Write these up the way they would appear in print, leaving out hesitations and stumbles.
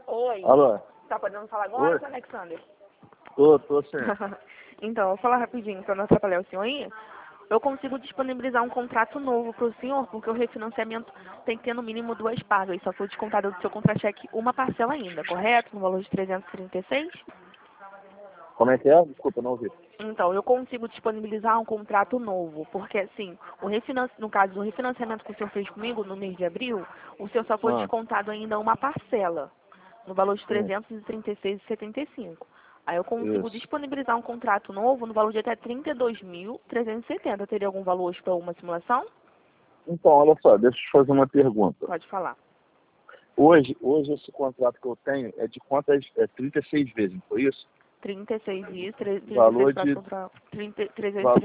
Oi. Alô? Tá podendo falar agora, Oi. seu Alexander? Tô sim. Então, vou falar rapidinho para não atrapalhar o senhor aí. Eu consigo disponibilizar um contrato novo para o senhor, porque o refinanciamento tem que ter no mínimo 2 parcelas. Só foi descontado do seu contra-cheque uma parcela ainda, correto? No valor de 336? Como é que é? Desculpa, não ouvi. Então, eu consigo disponibilizar um contrato novo, porque assim, no caso do refinanciamento que o senhor fez comigo no mês de abril, o senhor só foi Ah, descontado ainda uma parcela, no valor de sim. 336,75. Aí eu consigo Isso. disponibilizar um contrato novo no valor de até 32.370. Teria algum valor hoje para uma simulação? Então, olha só, deixa eu te fazer uma pergunta. Pode falar. Hoje esse contrato que eu tenho é de quantas? É 36 vezes, não foi isso? 36 dias, 36 Valor pratos de... contra val-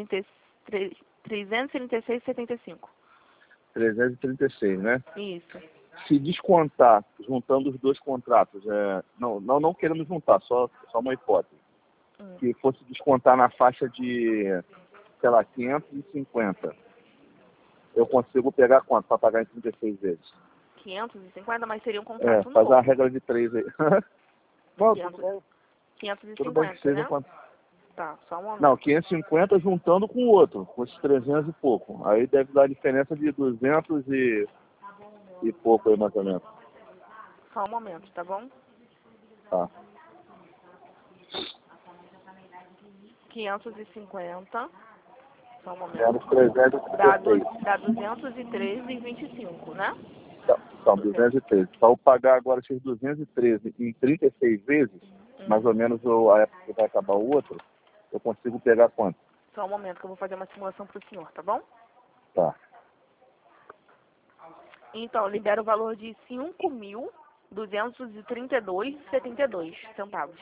336,75. 336, né? Isso. Se descontar, juntando os dois contratos, não querendo juntar, só uma hipótese. Hum. Que fosse descontar na faixa de, sei lá, 550. Eu consigo pegar quanto para pagar em 36 vezes? 550, mas seria um contrato Faz a novo. regra de 3 aí. Não, 500, tudo bem que 550, seja né? quanto? Tá, só um Não, momento. 550 juntando com o outro, com esses 300 e pouco. Aí deve dar a diferença de 200 e pouco aí, mais ou menos. Só um momento, tá bom? Tá. 550. Só um Menos momento. Dá, 336. dá 213,25, né? São 213. Para eu pagar agora esses 213 em 36 vezes, mais ou menos a época que vai acabar o outro, eu consigo pegar quanto? Só um momento que eu vou fazer uma simulação pro senhor, tá bom? Tá. Então, libera o valor de 5.232,72 centavos.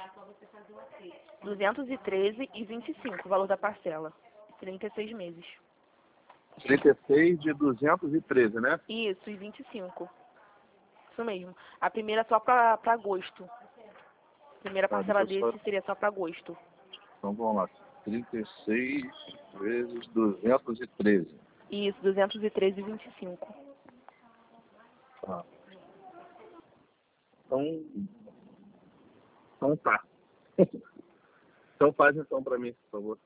213,25 o valor da parcela. 36 meses. 36 de 213, né? Isso, e 25. Isso mesmo. A primeira só para agosto. A primeira Tá, parcela deixa eu só... desse seria só para agosto. Então vamos lá. 36 vezes 213. Isso, 213,25. Tá. Então tá. Então faz então para mim, por favor.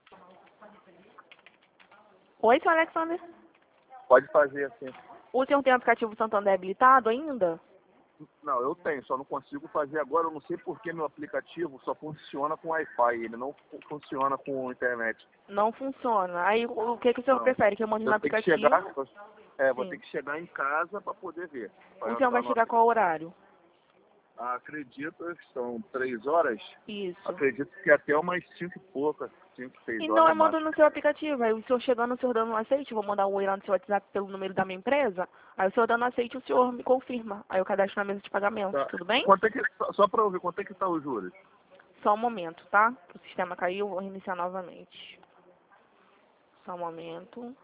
Oi, seu Alexander. Pode fazer assim. O senhor tem o aplicativo Santander habilitado ainda? Não, eu tenho, só não consigo fazer agora. Eu não sei porque meu aplicativo só funciona com Wi-Fi, ele não funciona com internet. Não funciona. Aí o que o senhor Não. prefere? Que eu mande no Eu tenho que aplicativo? chegar, vou ter Sim. que chegar em casa para poder ver. Para O senhor vai entrar no chegar qual aplicativo. horário? Acredito que são 3 horas. Isso. Acredito que até umas 5 e poucas, 5, 6 Então horas eu no mando máximo. no seu aplicativo. Aí o senhor chegando, o senhor dando um aceite, eu vou mandar um oi lá no seu WhatsApp pelo número da minha empresa. Aí o senhor dando aceite, o senhor me confirma. Aí eu cadastro na mesa de pagamento, Tá. tudo bem? Quanto é que, só para ouvir, quanto é que tá os juros? Só um momento, tá? O sistema caiu, vou reiniciar novamente. Só um momento.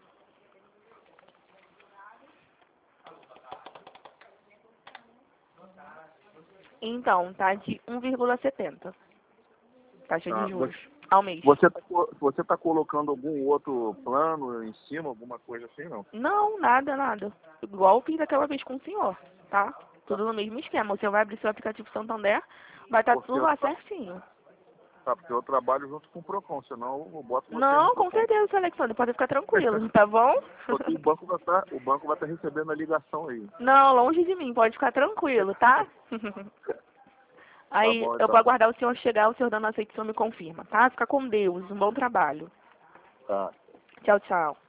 Então, tá de 1,70. Taxa de Tá. juros ao mês. Você tá colocando algum outro plano em cima, alguma coisa assim, não? Não, nada, nada. Igual eu fiz aquela vez com o senhor, tá? Tá. Tudo no mesmo esquema. Você vai abrir seu aplicativo Santander, vai estar Porque tudo lá certinho. porque eu trabalho junto com o Procon, senão eu boto você no Não, com Procon. certeza, seu Alexandre. Pode ficar tranquilo, tá bom? Porque o banco vai estar recebendo a ligação aí. Não, longe de mim. Pode ficar tranquilo, tá? Tá Aí bom eu vou então. aguardar o senhor chegar, o senhor dando aceitação me confirma, tá? Fica com Deus. Um bom trabalho. Tá. Tchau, tchau.